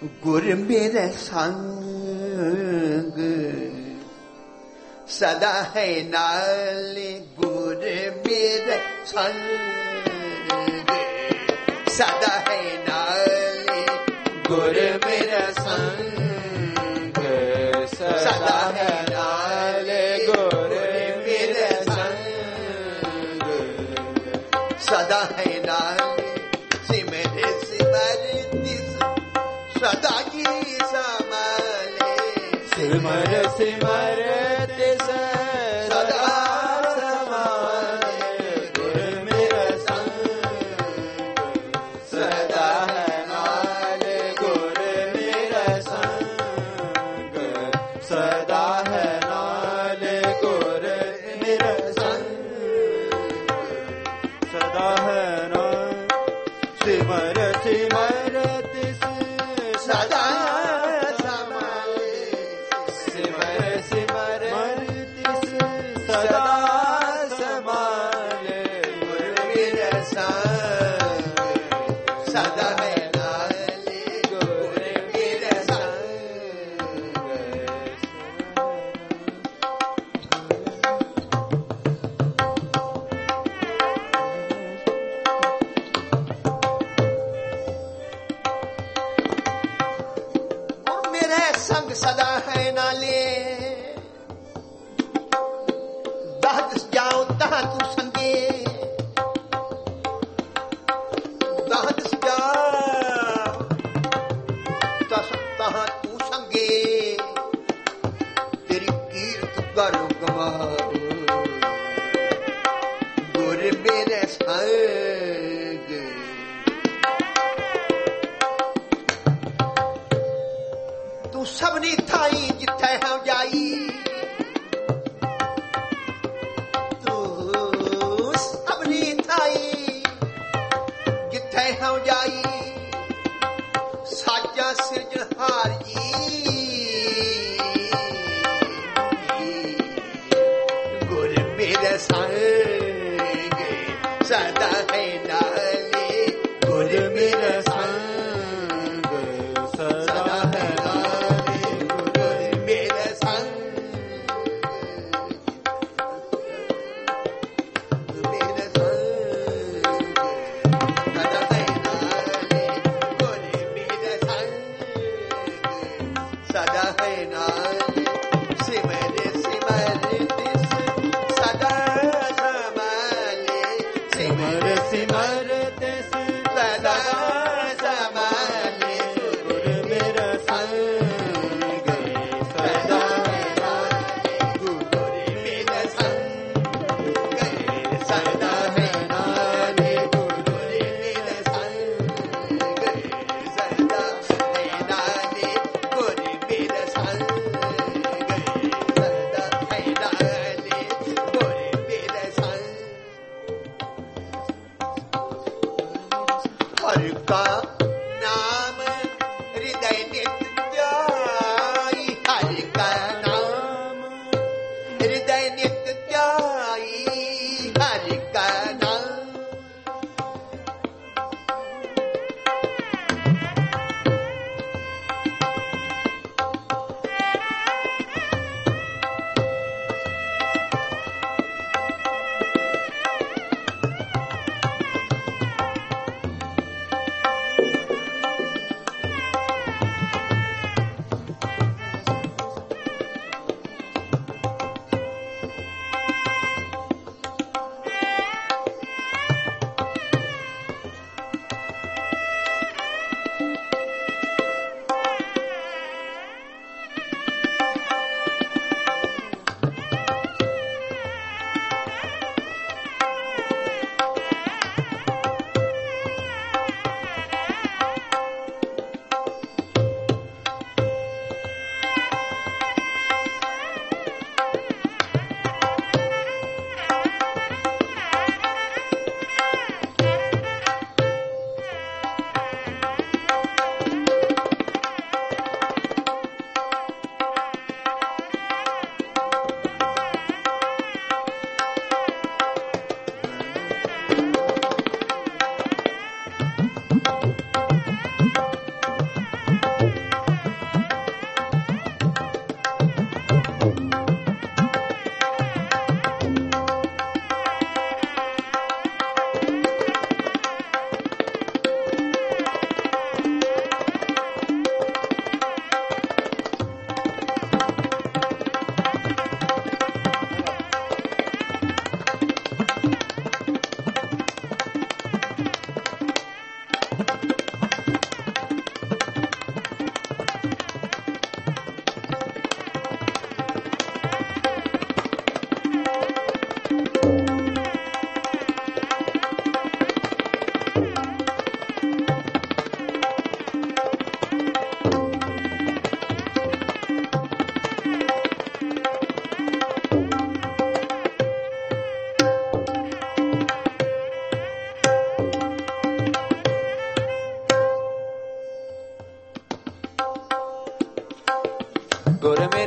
गुर मेरे संग सदा है नाल, गुर मेरे संग सदा है नाल, गुर मेरा संग सदा है नाल, गुर मेरा संग सदा है नाल, सिमर सिमर तिस सदा की संभाले, सिमर सिमर तिस सदा संभाले, गुर मेरा संग सदा है नाल, गुर मेरा संग सदा है नाल, गुर मेरा संग सदा है नाल, सिमर सिमर तिस सदा संभाले, सिमर सिमर तिस सदा संभाले, गुर मेरा संग सदा है नाल, गुर मेरा संग गुर मेरा संग सदा है नाले, दहत जाओ तहाँ तू संगे, दहत जाओ तहाँ तू संगे, तेरी कीर्त कर गवाओ, गुर मेरे संग तू सबनी थाई जिथे हम जाई, तू सबनी थाई जिथे हम जाई, साजा सिरजनहार जी, गुर मेरे संग सदा है नाले, गुर मेरे संग सदा है नाले, गुर मेरे संग मेरे संग सदा है नाले, गुर मेरे संग सदा है नाले, सिमर सिमर तिस सदा संभाले, सिमर सिमर तिस सदा संभाले, गुर मेरा संग सदा है नाले, गुर मेरा संग सदा है नाले, गुर मेरा संग सदा है नाले, गुर मेरा संग सदा है नाले, गुर मेरा संग हर का नाम हृदय नित्य ध्याई, हर का नाम हृदय नित्य ध्याई, हर का नाम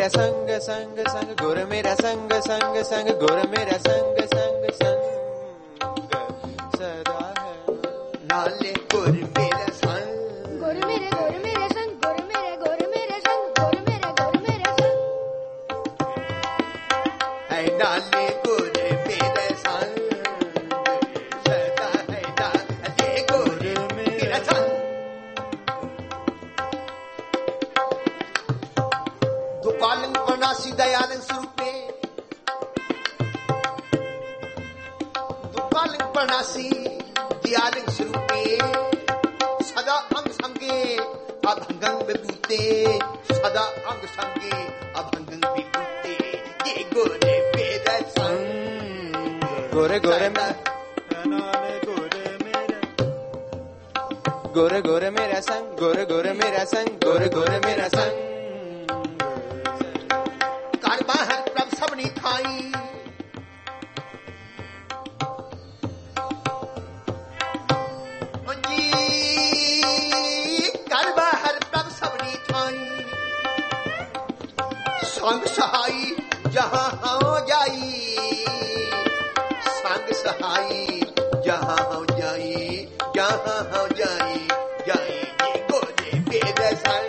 मेरा संग संग संग गुर मेरा संग संग संग गुर मेरा संग संग संग सदा है नाले गुर मेरा संग गुर मेरे संग गुर मेरे संग गुर मेरे संग है नाले गुर मेरा संग सदा है नाले गुर मेरा संग दुकालिंग प्रणासी दयालिंग स्वरूपे दुकालिंग प्रणासी दयालिंग स्वरूपे सदा अंग संगे अभंगं विभूते सदा अंग संगे अभंगं विभूते ये गोरे मेरा संग गोरे गोरे गोरे गोरे मेरा संग गोरे गोरे मेरा संग गोरे गोरे मेरा संग कर बाहर प्रभ सबनी थाई जी कर बाहर प्रभ सबनी थाई संग सहाई जहां हो जाई संग सहाई जहां हो जाई जहां हो जाई जाई जी गोरे मेरे संग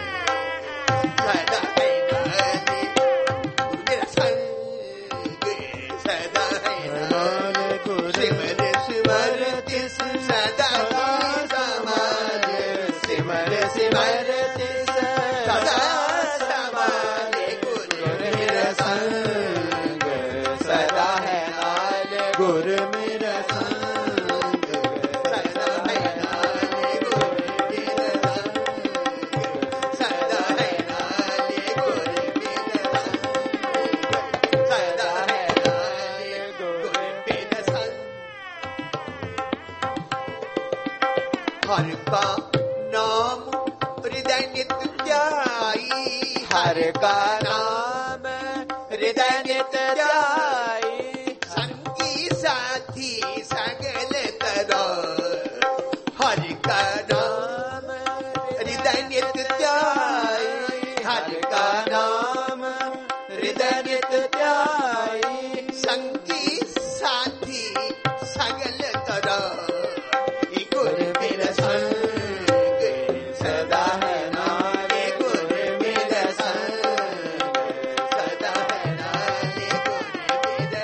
सदा है नाले मेरा संग सदा है नाले सिमर सिमर तिस सदा समाले सिमर सिमर तिस सदा समाले गुर मेरा संग सदा है नाले गुर मेरा संग सदा है नाले गुर मेरा संग सदा है नाले गुर मेरा संग सदा है नाले गुर मेरा संग हर का नाम हृदय नित ध्याई हर का नाम हृदय नित ध्याई संगी साथी सगल तरो हर का नाम हृदय नित ध्याई हर का नाम हृदय नित ध्याई संगी साथी सगल तरो गुर मेरा संग सदा है नाले गुर मेरा संग सदा है नाले गुर मेरा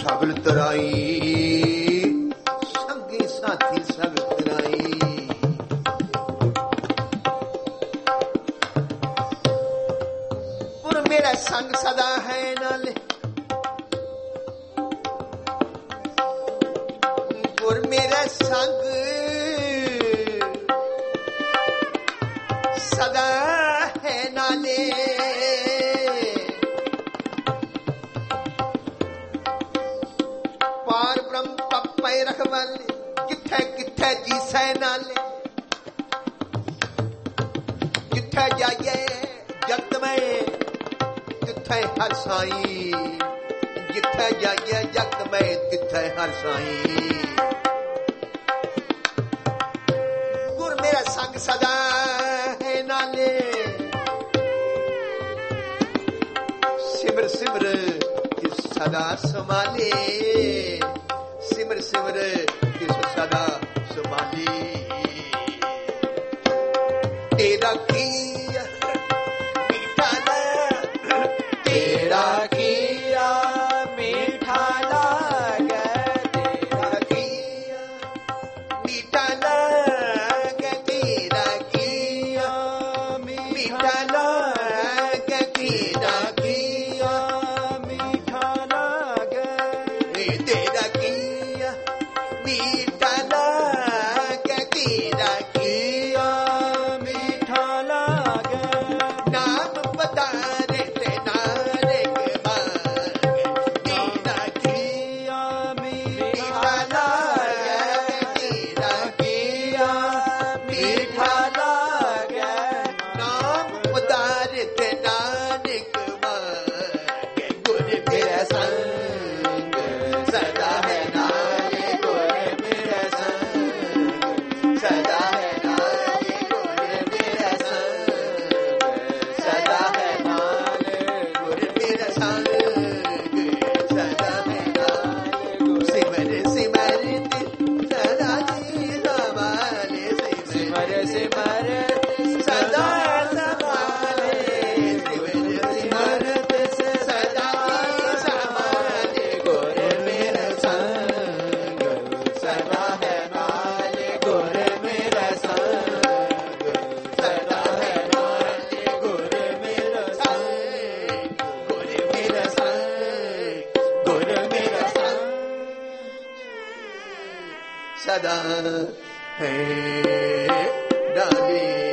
सगल तराई संगी साथी सगल तराई पुर मेरा संग सदा है नाले पुर मेरा संग सदा है नाले पार ब्रह्म पप्पे रखवाले किथे किथे जी सै नाले किथे जाइए जगत में किथे हर साई जिथे जाइए जगत में तिथे हर साई गुर मेरा संग सदा है नाले सिमर सिमर किस सदा संभाले सिमर सिमर किस सदा संभाले तेरा किया मीठा लगा तेरा किया मीठा लगा तेरा किया मीठा लगा तेरा किया मीठा लगा तेरा किया मीठा लगा तेरा किया मीठा लगा तेरा किया मीठा लगा नाम पधारे ते नानक मांगे तेरा किया मीठा लगा तेरा किया मीठा लगा नाम पधारे ते नानक मांगे गुर मेरा संग सदा है नाले गुर मेरा संग सदा है नाले गुर मेरा संग सदा है नाले गुर मेरा संग सदा है नाले सिमर सिमर सदा जी संभाले सिमर सिमर सदा संभाले सिमर सिमर सदा जी संभाले गुर मेरा संग सदा है नाले गुर मेरा संग सदा है नाले गुर मेरा संग गुर मेरा संग गुर मेरा संग सदा है नाले